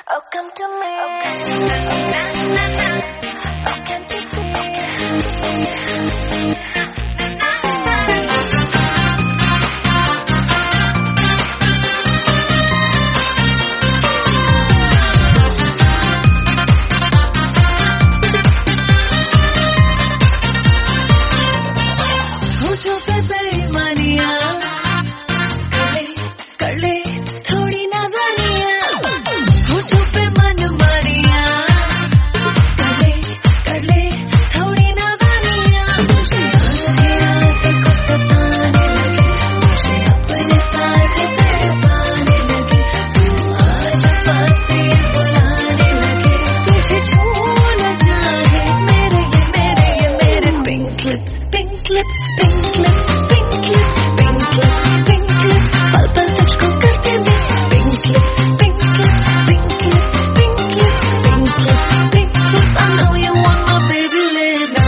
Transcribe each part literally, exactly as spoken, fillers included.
Oh, come to me. Oh, can't you see? होठों पे बेईमानियां कर ले कर ले थोड़ी नादानियां, होठों पे मनमानियां कर ले कर ले थोड़ी नादानियां। मुझे आधे रात को सताने लगे, मुझे अपने साथ तड़पाने लगे, तू आज पास ये बुलाने लगे, तुझे छूना चाहे मेरे ये मेरे ये मेरे pink lips pink lips pink lips pink lips pink lips pink lips पल पल तुझको करते miss pink lips pink lips pink lips pink lips pink lips pink lips I know you want my baby lips.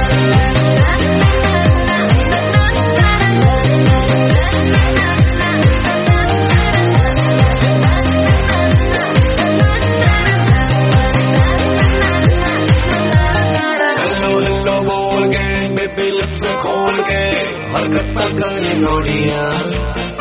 Hello hello बोल के baby lips खोल के हरकत कर नोड़िया